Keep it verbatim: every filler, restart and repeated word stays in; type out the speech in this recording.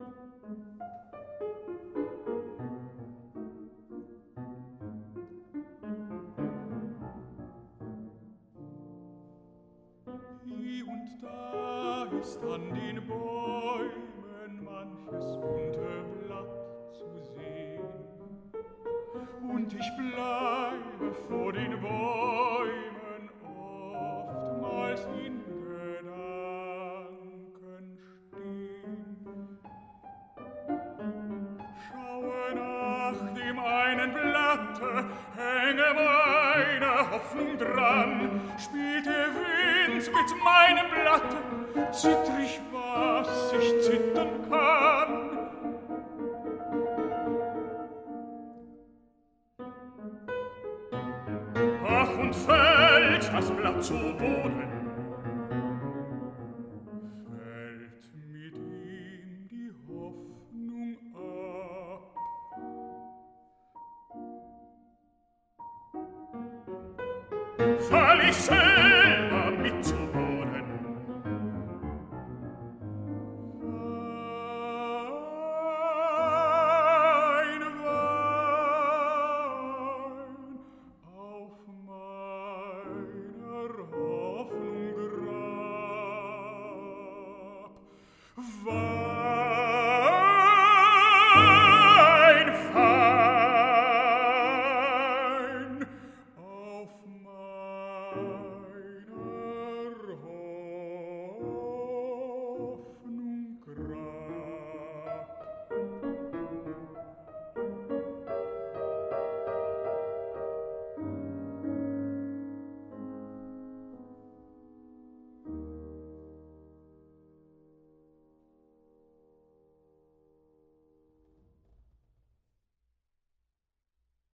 Hie und da ist an den Bäumen manches bunte Blatt zu sehen. Und ich bleibe vor den Bäumen oftmals in Gedanken stehen. Schaue nach dem einen Blatte, hänge meine Hoffnung dran. Spielt der Wind mit meinem Blatte, zitter ich, was ich zittern kann. Ach, und fällt das Blatt zu Boden, fällt mit ihm die Hoffnung ab. Völlig schön